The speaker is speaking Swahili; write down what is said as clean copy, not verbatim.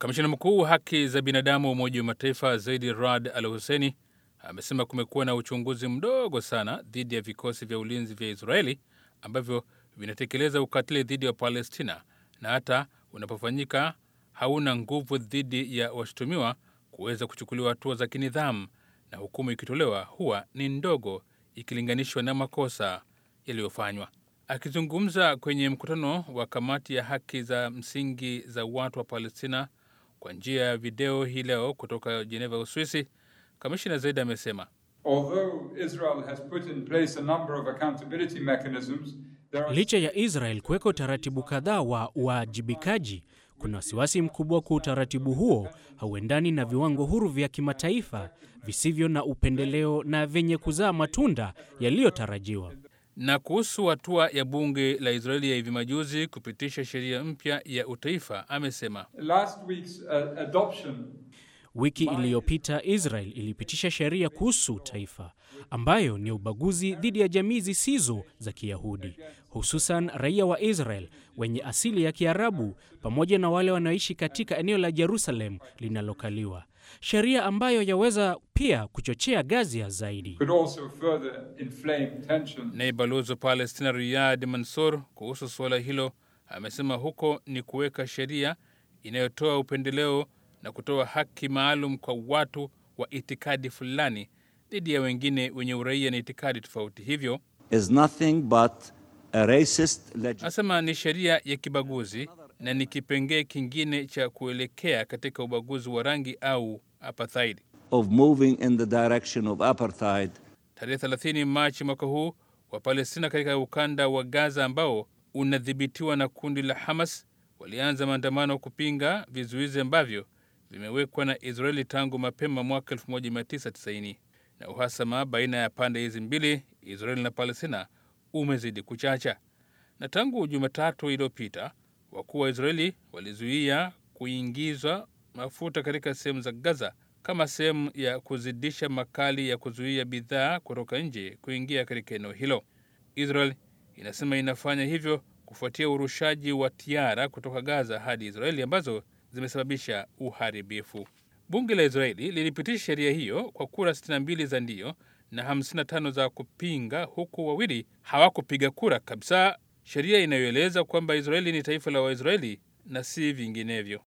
Kamishna mkuu wa haki za binadamu wa Umoja wa Mataifa Zeid Ra'ad Al Hussein amesema kumekuwa na uchunguzi mdogo sana dhidi ya vikosi vya ulinzi vya Israeli ambavyo vinatekeleza ukatili dhidi ya Palestina, na hata unapofanyika hauna nguvu dhidi ya washutumiwa kuweza kuchukuliwa hatua za kinidhamu, na hukumu ikitolewa huwa ni ndogo ikilinganishwa na makosa yaliyofanywa. Akizungumza kwenye mkutano wa kamati ya haki za msingi za watu wa Palestina kwa njia ya video hii leo kutoka Geneva, Uswisi, Kamishna Zeid amesema licha ya Israel kuweka utaratibu kadhaa wa uwajibikaji, kuna wasiwasi mkubwa kwa utaratibu huo hauendani na viwango huru vya kimataifa visivyo na upendeleo na vyenye kuzaa matunda yaliyotarajiwa. Na kuhusu hatua ya bunge la Israeli ya hivi majuzi kupitisha sheria mpya ya utaifa, amesema wiki iliyopita Israel ilipitisha sheria kuhusu utaifa ambayo ni ubaguzi dhidi ya jamii zisizo za Kiyahudi, hususan raia wa Israel wenye asili ya Kiarabu pamoja na wale wanaoishi katika eneo la Jerusalem linalokaliwa. Sheria ambayo yaweza pia kuchochea ghasia zaidi. Naye balozi wa Palestina Riyad Mansour kuhusu suala hilo amesema huko ni kuweka sheria inayotoa upendeleo na kutoa haki maalum kwa watu wa itikadi fulani dhidi ya wengine wenye uraia na itikadi tofauti. Hivyo asema ni sheria ya kibaguzi na ni kipengee kingine cha kuelekea katika ubaguzi wa rangi au apartheid. Tarehe 30 Machi mwaka huu, wa Palestina katika ukanda wa Gaza ambao unadhibitiwa na kundi la Hamas walianza maandamano kupinga vizuizi ambavyo vimewekwa na Israeli tangu mapema mwaka 1990, na uhasama baina ya pande hizi mbili, Israeli na Palestina, umezidi kuchacha. Na tangu Jumatatu iliyopita, wakuu wa Israeli walizuia kuingizwa mafuta katika sehemu za Gaza kama sehemu ya kuzidisha makali ya kuzuia bidhaa kutoka nje kuingia katika eneo hilo. Israel inasema inafanya hivyo kufuatia urushaji wa tiara kutoka Gaza hadi Israeli ambazo zimesababisha uharibifu. Bunge la Israeli lilipitisha sheria hiyo kwa kura 62 za ndio na 55 za kupinga, huku wawili hawakupiga kura kabisa, sheria inayoeleza kwamba Israeli ni taifa la Waisraeli na si vinginevyo.